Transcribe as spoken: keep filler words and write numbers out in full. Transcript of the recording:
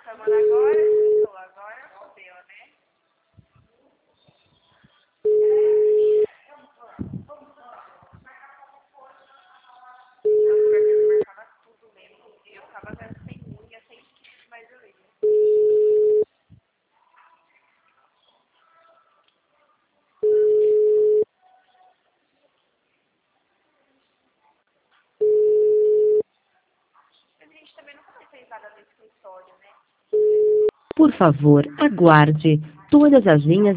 câmera agora, estou agora, fodeu, né? Eu marcava tudo mesmo. Eu ficava sem unha, sem kit, mas eu ia. Mas a gente também não foi sentada no escritório, né? Por favor, aguarde. Todas as linhas